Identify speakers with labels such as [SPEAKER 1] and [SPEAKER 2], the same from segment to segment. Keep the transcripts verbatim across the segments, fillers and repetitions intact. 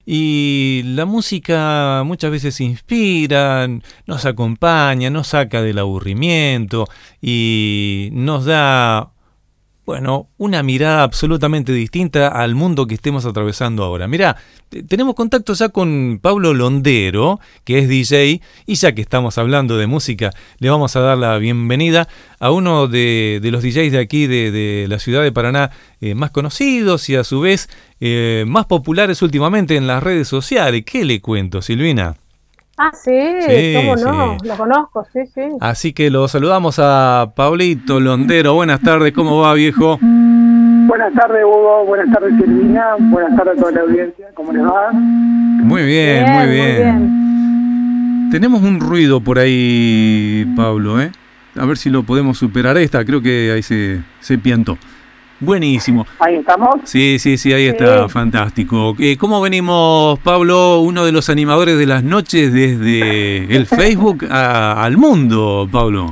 [SPEAKER 1] Y la música muchas veces inspira, nos acompaña, nos saca del aburrimiento y nos da, bueno, una mirada absolutamente distinta al mundo que estemos atravesando ahora. Mirá, tenemos contacto ya con Pablo Londero, que es D J, y ya que estamos hablando de música, le vamos a dar la bienvenida a uno de, de los D Js de aquí, de, de la ciudad de Paraná, eh, más conocidos y a su vez eh, más populares últimamente en las redes sociales. ¿Qué le cuento, Silvina?
[SPEAKER 2] Ah, sí,
[SPEAKER 1] sí
[SPEAKER 2] cómo no,
[SPEAKER 1] sí.
[SPEAKER 2] Lo conozco, sí, sí.
[SPEAKER 1] Así que lo saludamos a Pablito Londero. Buenas tardes, ¿cómo va, viejo?
[SPEAKER 3] Buenas tardes, Hugo. Buenas tardes, Silvina. Buenas tardes a toda la audiencia. ¿Cómo les va?
[SPEAKER 1] Muy bien,
[SPEAKER 2] bien
[SPEAKER 1] muy bien.
[SPEAKER 2] Muy bien.
[SPEAKER 1] Tenemos un ruido por ahí, Pablo, ¿eh? A ver si lo podemos superar. Ahí está, creo que ahí se, se piantó. Buenísimo.
[SPEAKER 3] ¿Ahí estamos?
[SPEAKER 1] Sí, sí, sí, ahí está, sí. Fantástico. Eh, ¿Cómo venimos, Pablo, uno de los animadores de las noches desde el Facebook a, al mundo, Pablo?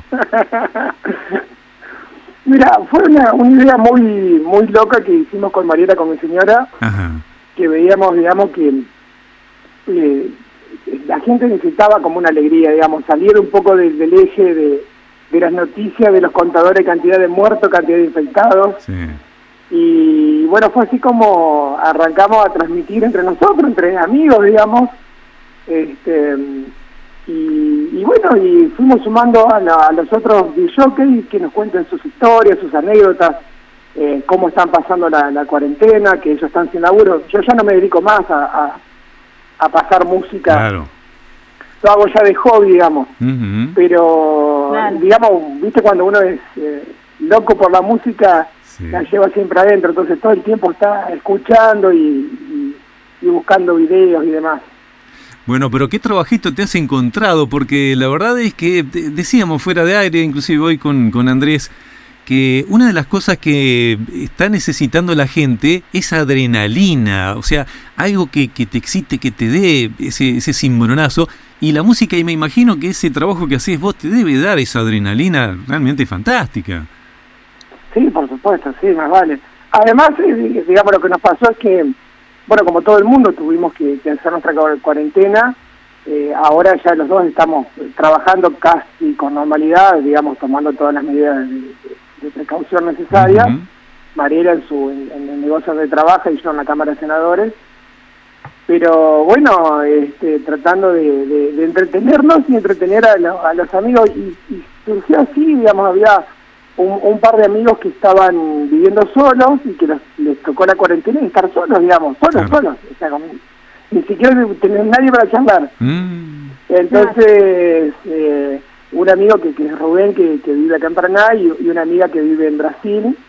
[SPEAKER 3] Mira, fue una, una idea muy muy loca que hicimos con Mariela, con mi señora.
[SPEAKER 1] Ajá.
[SPEAKER 3] Que veíamos, digamos, que eh, la gente necesitaba como una alegría, digamos, salir un poco del, del eje de, de las noticias, de los contadores, cantidad de muertos, cantidad de infectados.
[SPEAKER 1] Sí.
[SPEAKER 3] Y bueno, fue así como arrancamos a transmitir entre nosotros, entre amigos, digamos, este y, y bueno, y fuimos sumando a, la, a los otros disjockeys que nos cuenten sus historias, sus anécdotas, eh, cómo están pasando la, la cuarentena, que ellos están sin laburo. Yo ya no me dedico más a, a, a pasar música,
[SPEAKER 1] claro.
[SPEAKER 3] Lo hago ya de hobby, digamos,
[SPEAKER 1] uh-huh.
[SPEAKER 3] Pero, claro. digamos, viste, cuando uno es eh, loco por la música, sí. La lleva siempre adentro, entonces todo el tiempo está escuchando y, y, y buscando videos y demás.
[SPEAKER 1] Bueno, pero qué trabajito te has encontrado, porque la verdad es que decíamos fuera de aire, inclusive hoy con, con Andrés, que una de las cosas que está necesitando la gente es adrenalina, o sea, algo que, que te excite, que te dé ese, ese cimbronazo, y la música, y me imagino que ese trabajo que haces vos te debe dar esa adrenalina realmente fantástica.
[SPEAKER 3] Sí, por supuesto, sí, más vale. Además, digamos, lo que nos pasó es que, bueno, como todo el mundo tuvimos que, que hacer nuestra cuarentena, eh, ahora ya los dos estamos trabajando casi con normalidad, digamos, tomando todas las medidas de, de, de precaución necesarias. Uh-huh. Mariela en su en, en el negocio de trabajo y yo en la Cámara de Senadores. Pero bueno, este, tratando de, de, de entretenernos y entretener a, lo, a los amigos, y, y surgió así, digamos, había un, un par de amigos que estaban viviendo solos y que los, les tocó la cuarentena y estar solos, digamos, solos, claro. solos, o sea, como, ni siquiera tener nadie para charlar. Mm. Entonces, eh, un amigo que, que es Rubén, que, que vive acá en Paraná, y, y una amiga que vive en Brasil,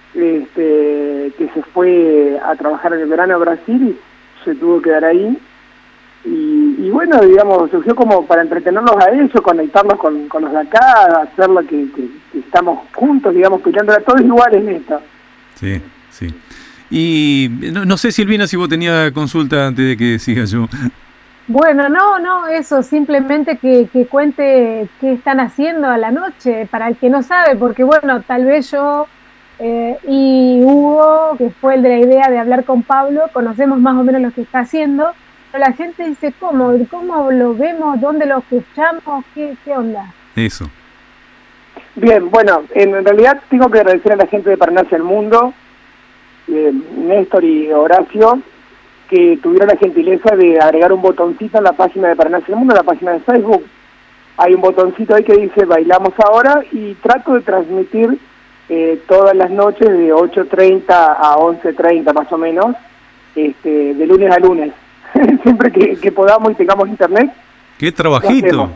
[SPEAKER 3] este, que se fue a trabajar en el verano a Brasil y se tuvo que quedar ahí, y, y bueno, digamos, surgió como para entretenerlos a ellos, conectarnos con, con los de acá, hacer lo que, que, que estamos juntos, digamos, peleando a todos iguales en esto.
[SPEAKER 1] Sí, sí. Y no, no sé, Silvina, si vos tenías consulta antes de que siga yo.
[SPEAKER 2] Bueno, no, no, eso, simplemente que, que cuente qué están haciendo a la noche, para el que no sabe, porque bueno, tal vez yo... Eh, y Hugo, que fue el de la idea de hablar con Pablo, conocemos más o menos lo que está haciendo, pero la gente dice, ¿cómo? ¿Cómo lo vemos? ¿Dónde lo escuchamos? ¿Qué, qué onda?
[SPEAKER 1] Eso.
[SPEAKER 3] Bien, bueno, en realidad tengo que agradecer a la gente de Paraná hacia el Mundo, eh, Néstor y Horacio, que tuvieron la gentileza de agregar un botoncito en la página de Paraná hacia el Mundo, en la página de Facebook. Hay un botoncito ahí que dice Bailamos Ahora, y trato de transmitir Eh, todas las noches de ocho treinta a once treinta más o menos, este, de lunes a lunes, siempre que, que podamos y tengamos internet.
[SPEAKER 1] ¡Qué trabajito!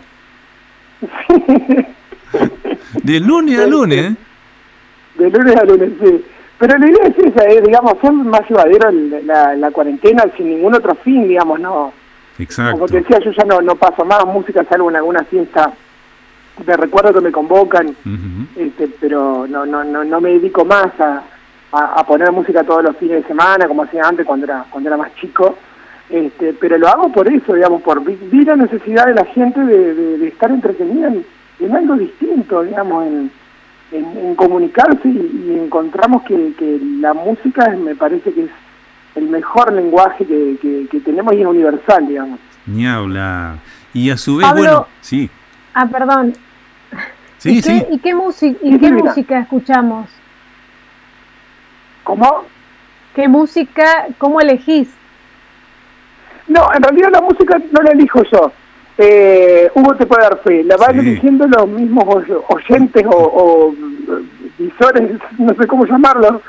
[SPEAKER 1] De lunes a lunes.
[SPEAKER 3] De lunes a lunes, sí. Pero la idea es esa, es, digamos, ser más llevadero la, la cuarentena sin ningún otro fin, digamos, ¿no?
[SPEAKER 1] Exacto.
[SPEAKER 3] Como te decía, yo ya no, no paso más música, salvo en alguna fiesta de recuerdo que me convocan, uh-huh. este, pero no no no no me dedico más a, a, a poner música todos los fines de semana como hacía antes cuando era cuando era más chico, este, pero lo hago por eso, digamos, por vi la necesidad de la gente de, de, de estar entretenida en, en algo distinto, digamos, en, en, en comunicarse, y, y encontramos que, que la música me parece que es el mejor lenguaje que, que, que tenemos y es universal, digamos.
[SPEAKER 1] Ni hablar. Y a su vez,
[SPEAKER 2] Pablo,
[SPEAKER 1] bueno, sí.
[SPEAKER 2] Ah, perdón.
[SPEAKER 1] Sí,
[SPEAKER 2] ¿Y,
[SPEAKER 1] sí.
[SPEAKER 2] qué, ¿Y qué, música, y qué música escuchamos?
[SPEAKER 3] ¿Cómo?
[SPEAKER 2] ¿Qué música, cómo elegís?
[SPEAKER 3] No, en realidad la música no la elijo yo. Eh, Hugo te puede dar fe. La van
[SPEAKER 1] Sí.
[SPEAKER 3] eligiendo los mismos oyentes o, o visores, no sé cómo llamarlos.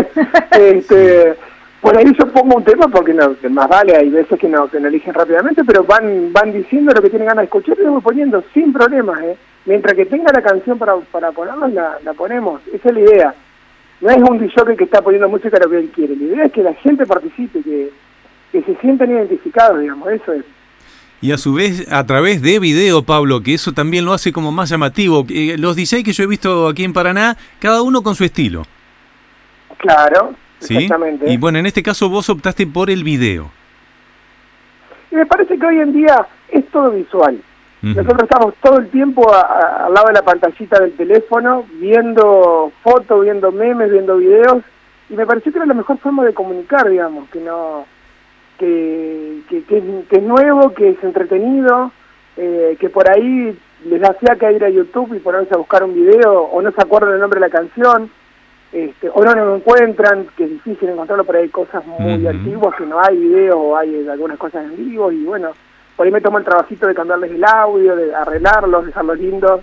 [SPEAKER 3] este, por ahí yo pongo un tema porque no, más vale, hay veces que no, que no eligen rápidamente, pero van van diciendo lo que tienen ganas de escuchar y lo voy poniendo sin problemas. ¿eh? Mientras que tenga la canción para, para ponerla, la, la ponemos. Esa es la idea. No es un D J que está poniendo música lo que él quiere. La idea es que la gente participe, que, que se sientan identificados, digamos, eso es.
[SPEAKER 1] Y a su vez, a través de video, Pablo, que eso también lo hace como más llamativo. Eh, los D J que yo he visto aquí en Paraná, cada uno con su estilo.
[SPEAKER 3] Claro,
[SPEAKER 1] ¿Sí?
[SPEAKER 3] exactamente.
[SPEAKER 1] Y bueno, en este caso vos optaste por el video.
[SPEAKER 3] Y me parece que hoy en día es todo visual.
[SPEAKER 1] Uh-huh.
[SPEAKER 3] Nosotros estamos todo el tiempo a, a, al lado de la pantallita del teléfono, viendo fotos, viendo memes, viendo videos, y me pareció que era la mejor forma de comunicar, digamos, que no que, que, que, es, que es nuevo, que es entretenido, eh, que por ahí les da fiaca ir a YouTube y ponerse a buscar un video, o no se acuerdan el nombre de la canción, este, o no lo encuentran, que es difícil encontrarlo, pero hay cosas muy
[SPEAKER 1] Uh-huh.
[SPEAKER 3] antiguas, que no hay video, o hay algunas cosas en vivo, y bueno, por ahí me tomo el trabajito de cambiarles el audio, de arreglarlos, dejarlos lindos.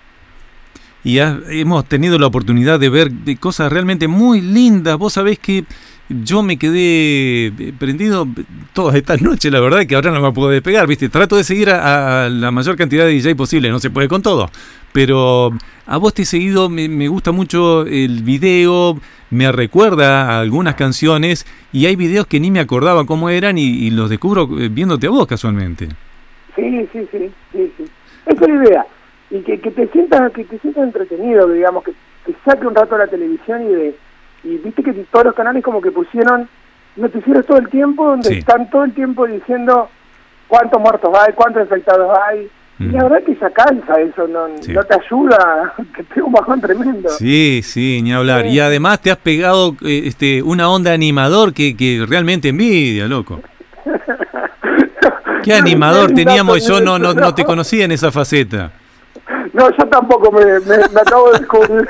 [SPEAKER 1] Y ha- hemos tenido la oportunidad de ver de cosas realmente muy lindas. Vos sabés que yo me quedé eh, prendido todas estas noches, la verdad que ahora no me puedo despegar, ¿viste? Trato de seguir a, a la mayor cantidad de D J posible, no se puede con todo. Pero a vos te he seguido, me, me gusta mucho el video, me recuerda a algunas canciones y hay videos que ni me acordaba cómo eran y, y los descubro eh, viéndote a vos casualmente.
[SPEAKER 3] Sí, sí, sí, sí, sí. Esa es la idea. Y que, que te sientas que te sientas entretenido, digamos, que te saque un rato a la televisión y de y viste que todos los canales como que pusieron noticieros todo el tiempo, donde
[SPEAKER 1] Sí.
[SPEAKER 3] están todo el tiempo diciendo cuántos muertos hay, cuántos infectados hay.
[SPEAKER 1] Mm.
[SPEAKER 3] Y la verdad que ya cansa eso, no,
[SPEAKER 1] Sí.
[SPEAKER 3] no te ayuda, te pega un bajón tremendo.
[SPEAKER 1] Sí, sí, ni hablar.
[SPEAKER 3] Sí.
[SPEAKER 1] Y además te has pegado eh, este una onda animador que, que realmente envidia, loco. Qué animador teníamos, yo no, no, no te conocía en esa faceta.
[SPEAKER 3] No, yo tampoco me, me, me acabo de descubrir.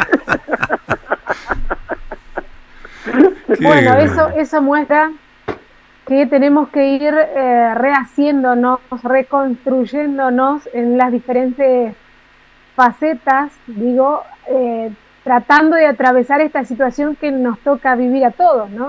[SPEAKER 2] Bueno, eso, eso muestra que tenemos que ir eh, rehaciéndonos, reconstruyéndonos en las diferentes facetas, digo, eh, tratando de atravesar esta situación que nos toca vivir a todos, ¿no?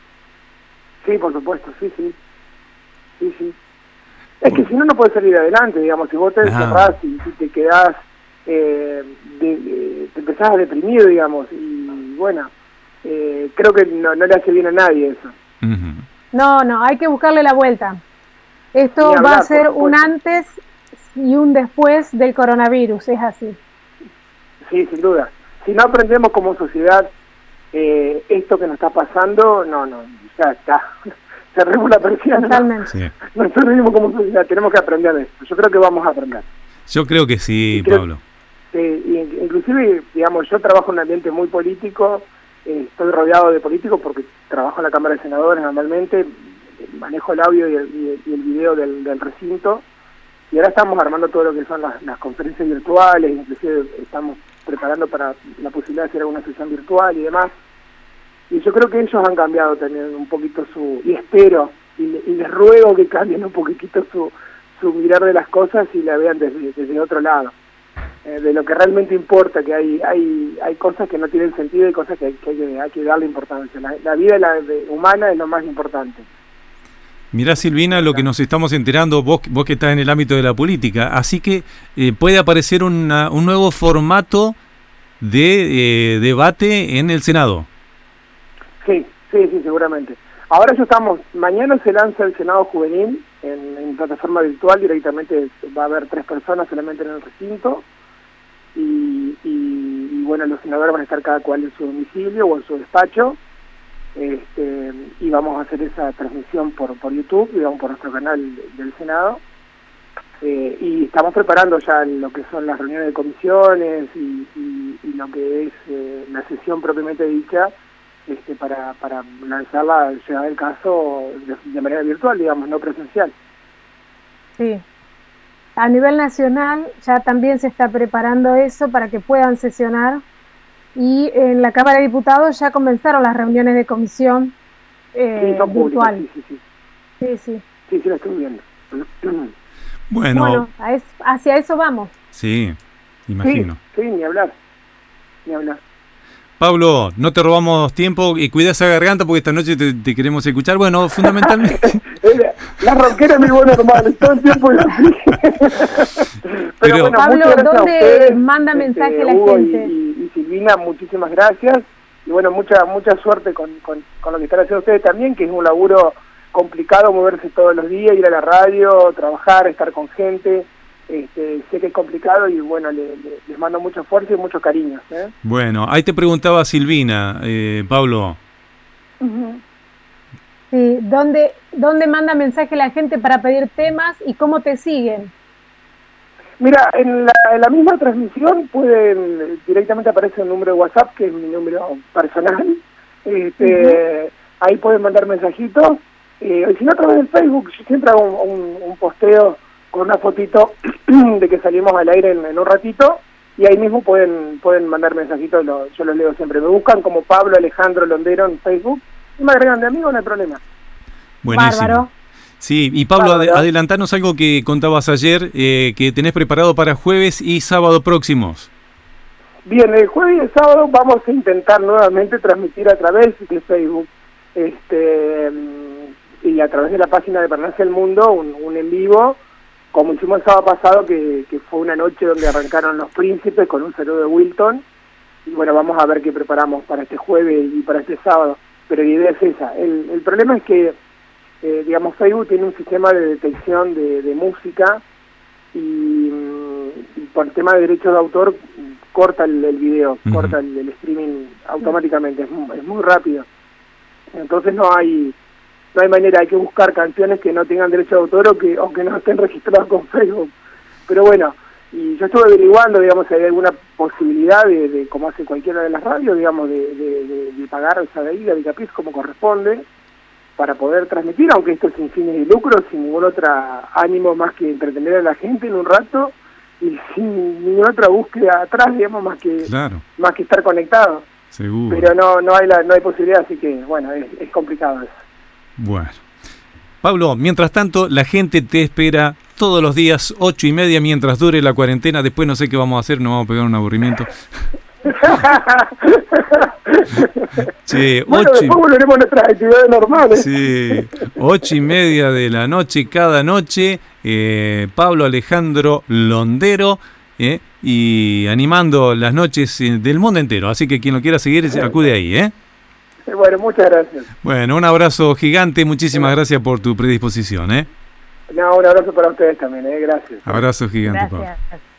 [SPEAKER 3] Sí, por supuesto, sí, sí. Sí, sí. Es que si no, no puedes salir adelante, digamos, si vos te encerrás y, y te quedás, eh, de, de, te empezás a deprimir, digamos, y bueno, eh, creo que no, no le hace bien a nadie eso.
[SPEAKER 1] Uh-huh.
[SPEAKER 2] No, no, hay que buscarle la vuelta. Esto
[SPEAKER 3] Ni hablar,
[SPEAKER 2] va a ser
[SPEAKER 3] por
[SPEAKER 2] un
[SPEAKER 3] supuesto.
[SPEAKER 2] antes y un después del coronavirus, es así.
[SPEAKER 3] Sí, sin duda. Si no aprendemos como sociedad eh, esto que nos está pasando, no, no, ya está. Cerremos la persiana.
[SPEAKER 2] Totalmente.
[SPEAKER 1] Sí.
[SPEAKER 3] Nosotros mismos como sociedad tenemos que aprender de esto. Yo creo que vamos a aprender.
[SPEAKER 1] Yo creo que sí,
[SPEAKER 3] Y creo-
[SPEAKER 1] Pablo.
[SPEAKER 3] Eh, y inclusive, digamos, yo trabajo en un ambiente muy político, eh, estoy rodeado de políticos porque trabajo en la Cámara de Senadores normalmente, eh, manejo el audio y el, y el, y el video del, del recinto, y ahora estamos armando todo lo que son las, las conferencias virtuales, inclusive estamos preparando para la posibilidad de hacer alguna sesión virtual y demás, y yo creo que ellos han cambiado también un poquito su, y espero, y, le- y les ruego que cambien un poquitito su, su mirar de las cosas y la vean desde, desde otro lado. Eh, de lo que realmente importa, que hay hay hay cosas que no tienen sentido y cosas que hay que, hay que, hay que darle importancia. La, la vida la, de, humana es lo más importante.
[SPEAKER 1] Mirá, Silvina, lo que nos estamos enterando, vos, vos que estás en el ámbito de la política, así que eh, puede aparecer una, un nuevo formato de eh, debate en el Senado.
[SPEAKER 3] Sí, sí, sí, seguramente. Ahora ya estamos, mañana se lanza el Senado Juvenil en, en plataforma virtual, directamente va a haber tres personas solamente en el recinto, y, y, y bueno, los senadores van a estar cada cual en su domicilio o en su despacho, este, y vamos a hacer esa transmisión por, por YouTube, digamos, por nuestro canal del Senado, eh, y estamos preparando ya lo que son las reuniones de comisiones y, y, y lo que es eh, la sesión propiamente dicha, este, para, para lanzarla, si da el caso, de, de manera virtual, digamos, no presencial.
[SPEAKER 2] Sí. A nivel nacional ya también se está preparando eso para que puedan sesionar, y en la Cámara de Diputados ya comenzaron las reuniones de comisión eh,
[SPEAKER 3] sí, son públicas,
[SPEAKER 2] virtual.
[SPEAKER 3] Sí, sí, sí.
[SPEAKER 2] Sí, sí.
[SPEAKER 3] Sí, sí, lo estoy viendo.
[SPEAKER 1] Bueno,
[SPEAKER 2] bueno es, hacia eso vamos.
[SPEAKER 1] Sí, imagino.
[SPEAKER 3] Sí, sí, ni hablar. Ni hablar.
[SPEAKER 1] Pablo, no te robamos tiempo y cuida esa garganta porque esta noche te, te queremos escuchar. Bueno, fundamentalmente...
[SPEAKER 3] La ronquera es mi buena hermana, todo el tiempo es así. Pero,
[SPEAKER 1] Pero
[SPEAKER 3] bueno,
[SPEAKER 2] Pablo,
[SPEAKER 3] muchas gracias
[SPEAKER 2] ¿dónde
[SPEAKER 3] a ustedes,
[SPEAKER 2] manda mensaje
[SPEAKER 3] este,
[SPEAKER 2] la
[SPEAKER 3] Hugo
[SPEAKER 2] gente?
[SPEAKER 3] Y, y, y Silvina, muchísimas gracias. Y bueno, mucha mucha suerte con, con, con lo que están haciendo ustedes también, que es un laburo complicado, moverse todos los días, ir a la radio, trabajar, estar con gente. Este, sé que es complicado y bueno, le, le, les mando mucha fuerza y mucho cariño, ¿eh?
[SPEAKER 1] Bueno, ahí te preguntaba Silvina, eh, Pablo.
[SPEAKER 2] Uh-huh. Sí, ¿dónde, ¿dónde manda mensaje la gente para pedir temas y cómo te siguen?
[SPEAKER 3] Mira, en la, en la misma transmisión pueden, directamente aparece el número de WhatsApp, que es mi número personal. Este, uh-huh. Ahí pueden mandar mensajitos. Eh, si no, a través del Facebook, yo siempre hago un, un, un posteo con una fotito de que salimos al aire en, en un ratito, y ahí mismo pueden pueden mandar mensajitos, lo, yo los leo siempre. Me buscan como Pablo Alejandro Londero en Facebook y me agregan de amigo, no hay problema.
[SPEAKER 1] Buenísimo. Bárbaro. Sí, y Pablo, ad adelantanos algo que contabas ayer, eh, que tenés preparado para jueves y sábado próximos.
[SPEAKER 3] Bien, el jueves y el sábado vamos a intentar nuevamente transmitir a través de Facebook, este y a través de la página de Parnasia del Mundo, un, un en vivo, como hicimos el sábado pasado, que, que fue una noche donde arrancaron Los Príncipes con un saludo de Wilton. Y bueno, vamos a ver qué preparamos para este jueves y para este sábado. Pero la idea es esa. El, el problema es que, eh, digamos, Facebook tiene un sistema de detección de, de música y, y por el tema de derechos de autor corta el, el video, uh-huh. corta el, el streaming automáticamente. Es, es muy rápido. Entonces no hay... No hay manera, hay que buscar canciones que no tengan derecho de autor o que, o que no estén registradas con Facebook. Pero bueno, y yo estuve averiguando, digamos, si hay alguna posibilidad de, de como hace cualquiera de las radios, digamos, de, de, de, de pagar esa deuda de Capiz como corresponde, para poder transmitir, aunque esto es sin fines de lucro, sin ningún otro ánimo más que entretener a la gente en un rato y sin ninguna otra búsqueda atrás, digamos, más que
[SPEAKER 1] claro.
[SPEAKER 3] más que estar conectado.
[SPEAKER 1] Seguro.
[SPEAKER 3] Pero no no hay la, no hay posibilidad, así que, bueno, es, es complicado eso.
[SPEAKER 1] Bueno. Pablo, mientras tanto, la gente te espera todos los días, ocho y media, mientras dure la cuarentena. Después no sé qué vamos a hacer, nos vamos a pegar un aburrimiento. Sí,
[SPEAKER 3] bueno,
[SPEAKER 1] ocho
[SPEAKER 3] después volveremos a nuestras actividades normales.
[SPEAKER 1] Sí, ocho y media de la noche cada noche, eh, Pablo Alejandro Londero, eh, y animando las noches del mundo entero. Así que quien lo quiera seguir, acude ahí, ¿eh?
[SPEAKER 3] Bueno, muchas gracias.
[SPEAKER 1] Bueno, un abrazo gigante, muchísimas sí. gracias por tu predisposición, ¿eh?
[SPEAKER 3] No, un abrazo para ustedes también, ¿eh? Gracias.
[SPEAKER 1] Abrazo gigante,
[SPEAKER 2] gracias.
[SPEAKER 1] Pablo.